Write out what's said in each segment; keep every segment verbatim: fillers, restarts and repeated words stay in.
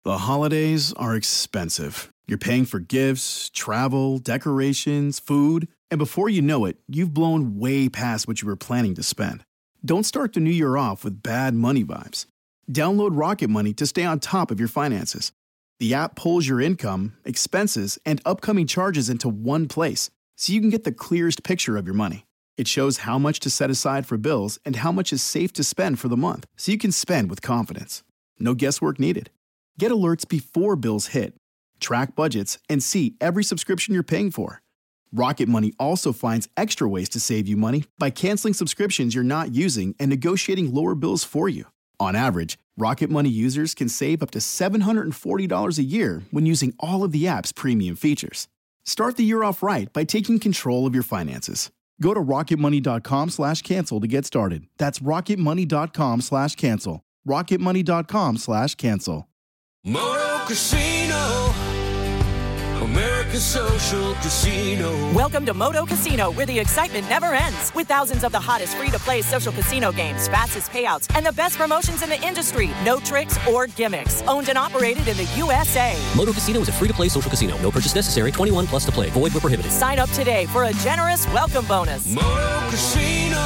The holidays are expensive. You're paying for gifts, travel, decorations, food, and before you know it, you've blown way past what you were planning to spend. Don't start the new year off with bad money vibes. Download Rocket Money to stay on top of your finances. The app pulls your income, expenses, and upcoming charges into one place, so you can get the clearest picture of your money. It shows how much to set aside for bills and how much is safe to spend for the month, so you can spend with confidence. No guesswork needed. Get alerts before bills hit, track budgets, and see every subscription you're paying for. Rocket Money also finds extra ways to save you money by canceling subscriptions you're not using and negotiating lower bills for you. On average, Rocket Money users can save up to seven hundred forty dollars a year when using all of the app's premium features. Start the year off right by taking control of your finances. Go to rocketmoney.com slash cancel to get started. That's rocketmoney.com slash cancel. rocketmoney.com slash cancel. Moto Casino, America's social casino. Welcome to Moto Casino, where the excitement never ends. With thousands of the hottest free-to-play social casino games, fastest payouts, and the best promotions in the industry. No tricks or gimmicks. Owned and operated in the U S A. Moto Casino is a free-to-play social casino. No purchase necessary. twenty-one plus to play. Void where prohibited. Sign up today for a generous welcome bonus. Moto Casino,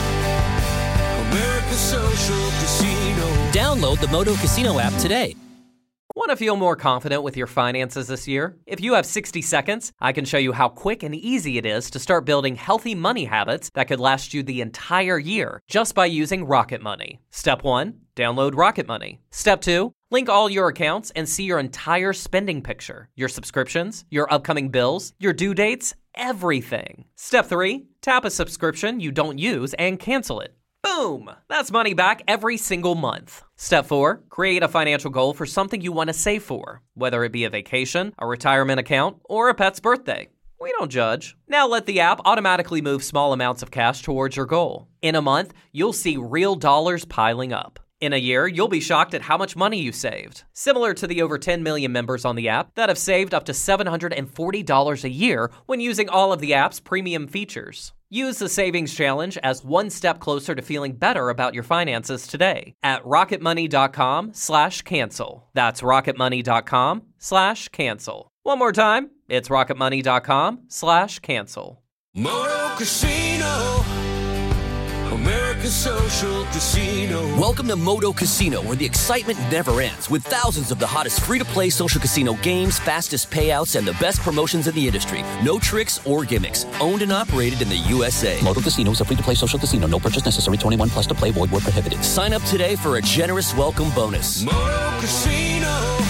America's social casino. Download the Moto Casino app today. Want to feel more confident with your finances this year? If you have sixty seconds, I can show you how quick and easy it is to start building healthy money habits that could last you the entire year just by using Rocket Money. Step one, download Rocket Money. Step two, link all your accounts and see your entire spending picture, your subscriptions, your upcoming bills, your due dates, everything. Step three, tap a subscription you don't use and cancel it. Boom! That's money back every single month. Step four, create a financial goal for something you want to save for, whether it be a vacation, a retirement account, or a pet's birthday. We don't judge. Now let the app automatically move small amounts of cash towards your goal. In a month, you'll see real dollars piling up. In a year, you'll be shocked at how much money you saved. Similar to the over ten million members on the app that have saved up to seven hundred forty dollars a year when using all of the app's premium features. Use the Savings Challenge as one step closer to feeling better about your finances today at rocketmoney.com slash cancel. That's rocketmoney.com slash cancel. One more time, it's rocketmoney.com slash cancel. Moto Casino, America's social casino. Welcome to Moto Casino, where the excitement never ends, with thousands of the hottest free-to-play social casino games, fastest payouts, and the best promotions in the industry. No tricks or gimmicks. Owned and operated in the U S A. Moto Casino is a free-to-play social casino. No purchase necessary. twenty-one plus to play. Void where prohibited. Sign up today for a generous welcome bonus. Moto Casino,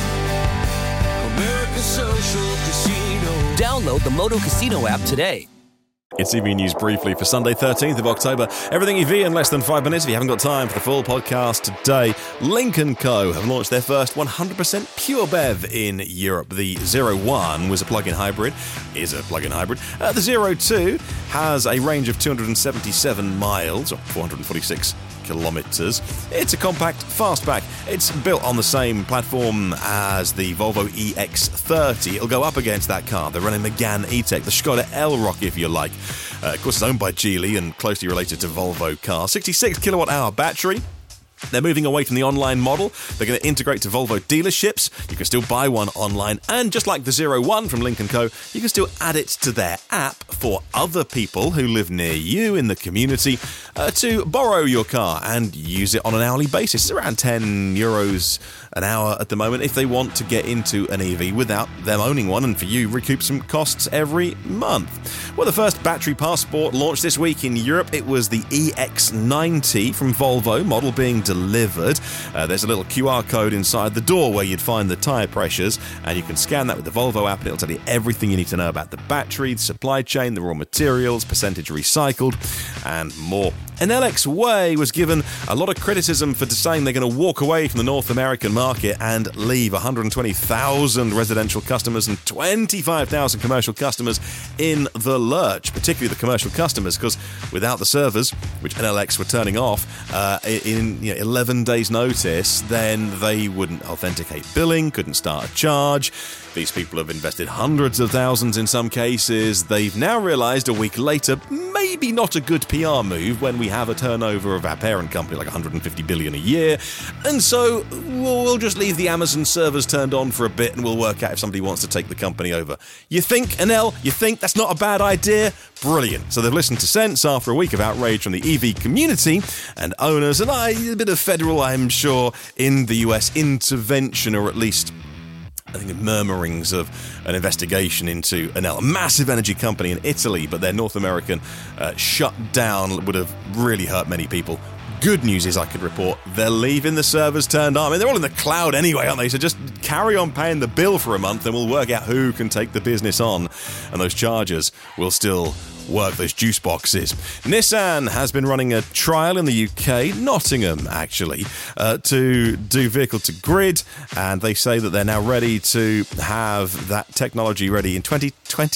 America's social casino. Download the Moto Casino app today. It's E V News briefly for Sunday, thirteenth of October. Everything E V in less than five minutes. If you haven't got time for the full podcast today, Lynk and Co have launched their first one hundred percent pure B E V in Europe. The Zero One was a plug-in hybrid, is a plug-in hybrid. Uh, the Zero Two has a range of two hundred seventy-seven miles, or four hundred forty-six kilometres. It's a compact fastback. It's built on the same platform as the Volvo E X thirty. It'll go up against that car. They're running Megane E-Tech, the Skoda Elrock, if you like. Uh, of course, it's owned by Geely and closely related to Volvo cars. sixty-six kilowatt hour battery. They're moving away from the online model. They're going to integrate to Volvo dealerships. You can still buy one online. And just like the Zero One from Lynk and Co, you can still add it to their app for other people who live near you in the community uh, to borrow your car and use it on an hourly basis. It's around ten euros an hour at the moment if they want to get into an E V without them owning one, and for you, recoup some costs every month. Well, the first battery passport launched this week in Europe. It was the E X ninety from Volvo, model being delivered. Uh, there's a little Q R code inside the door where you'd find the tyre pressures, and you can scan that with the Volvo app and it'll tell you everything you need to know about the battery, the supply chain, the raw materials, percentage recycled, and more. Enel Way was given a lot of criticism for saying they're going to walk away from the North American market and leave one hundred twenty thousand residential customers and twenty-five thousand commercial customers in the lurch, particularly the commercial customers, because without the servers, which Enel were turning off uh, in you know, eleven days' notice, then they wouldn't authenticate billing, couldn't start a charge. These people have invested hundreds of thousands in some cases. They've now realised a week later, maybe maybe not a good P R move when we have a turnover of our parent company like one hundred fifty billion a year, and so we'll, we'll just leave the Amazon servers turned on for a bit and we'll work out if somebody wants to take the company over. You think, Anel, you think that's not a bad idea? Brilliant. So they've listened to sense after a week of outrage from the E V community and owners, and I, a bit of federal, I'm sure, in the U S intervention, or at least I think murmurings of an investigation into Enel, a massive energy company in Italy, but their North American uh, shutdown would have really hurt many people. Good news is I could report they're leaving the servers turned on. I mean, they're all in the cloud anyway, aren't they? So just carry on paying the bill for a month and we'll work out who can take the business on. And those chargers will still work, those juice boxes. Nissan has been running a trial in the U K, Nottingham actually, uh, to do vehicle to grid, and they say that they're now ready to have that technology ready in twenty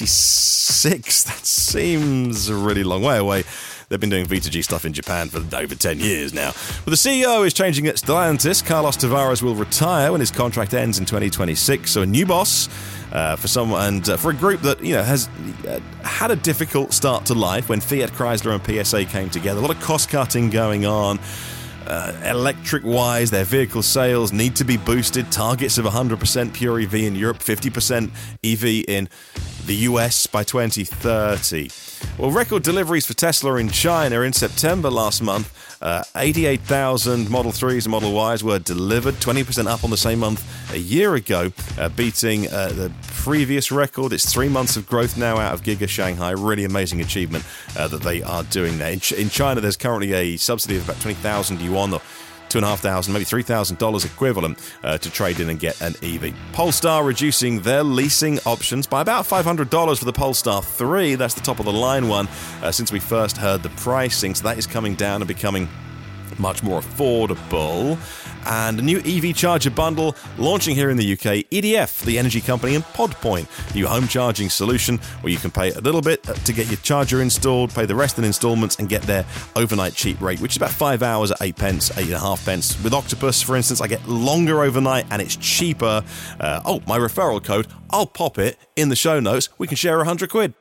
twenty-six. That seems a really long way away. They've been doing V two G stuff in Japan for over ten years now. But the C E O is changing at Stellantis. Carlos Tavares will retire when his contract ends in twenty twenty-six. So a new boss uh, for someone, and uh, for a group that, you know, has uh, had a difficult start to life when Fiat, Chrysler and P S A came together. A lot of cost cutting going on. Uh, electric-wise, their vehicle sales need to be boosted. Targets of one hundred percent pure E V in Europe, fifty percent E V in the U S by twenty thirty. Well, record deliveries for Tesla in China in September last month. Uh, eighty-eight thousand Model threes and Model Ys were delivered, twenty percent up on the same month a year ago, uh, beating uh, the previous record. It's three months of growth now out of Giga Shanghai. Really amazing achievement uh, that they are doing there. In, Ch- in China, there's currently a subsidy of about twenty thousand yuan, or two and a half thousand, maybe three thousand dollars equivalent uh, to trade in and get an E V. Polestar reducing their leasing options by about five hundred dollars for the Polestar three. That's the top of the line one uh, since we first heard the pricing. So that is coming down and becoming much more affordable. And a new E V charger bundle launching here in the U K. E D F, the energy company, and PodPoint, new home charging solution where you can pay a little bit to get your charger installed, pay the rest in installments, and get their overnight cheap rate, which is about five hours at eight pence, eight and a half pence. With Octopus, for instance, I get longer overnight and it's cheaper. Uh, oh, my referral code, I'll pop it in the show notes. We can share a hundred quid.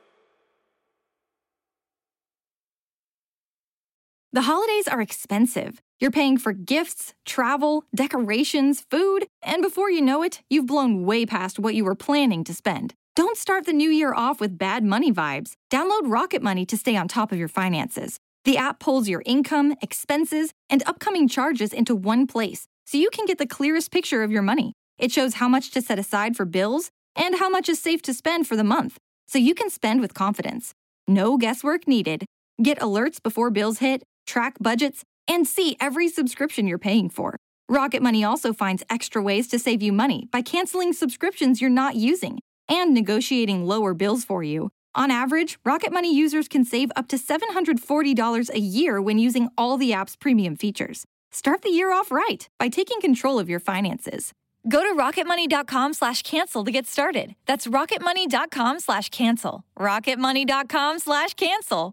The holidays are expensive. You're paying for gifts, travel, decorations, food, and before you know it, you've blown way past what you were planning to spend. Don't start the new year off with bad money vibes. Download Rocket Money to stay on top of your finances. The app pulls your income, expenses, and upcoming charges into one place, so you can get the clearest picture of your money. It shows how much to set aside for bills and how much is safe to spend for the month, so you can spend with confidence. No guesswork needed. Get alerts before bills hit, track budgets, and see every subscription you're paying for. Rocket Money also finds extra ways to save you money by canceling subscriptions you're not using and negotiating lower bills for you. On average, Rocket Money users can save up to seven hundred forty dollars a year when using all the app's premium features. Start the year off right by taking control of your finances. Go to rocketmoney.com slash cancel to get started. That's rocketmoney.com slash cancel. rocketmoney.com slash cancel.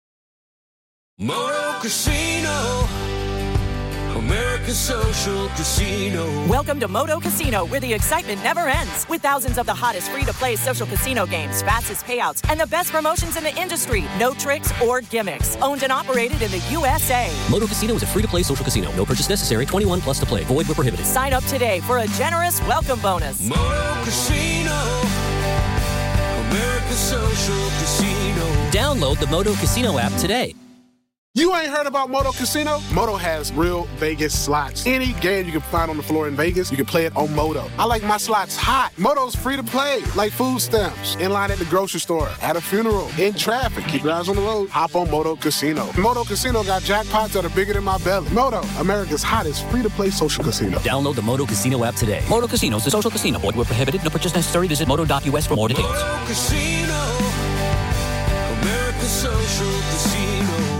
Moto Casino, America's social casino. Welcome to Moto Casino, where the excitement never ends. With thousands of the hottest free-to-play social casino games, fastest payouts, and the best promotions in the industry. No tricks or gimmicks. Owned and operated in the U S A. Moto Casino is a free-to-play social casino. No purchase necessary. twenty-one plus to play. Void where prohibited. Sign up today for a generous welcome bonus. Moto Casino, America's social casino. Download the Moto Casino app today. You ain't heard about Moto Casino? Moto has real Vegas slots. Any game you can find on the floor in Vegas, you can play it on Moto. I like my slots hot. Moto's free to play, like food stamps. In line at the grocery store, at a funeral, in traffic. Keep your eyes on the road. Hop on Moto Casino. Moto Casino got jackpots that are bigger than my belly. Moto, America's hottest free-to-play social casino. Download the Moto Casino app today. Moto Casino is a social casino. Void where prohibited. No purchase necessary. Visit moto dot u s for more details. Moto Casino, America's social casino.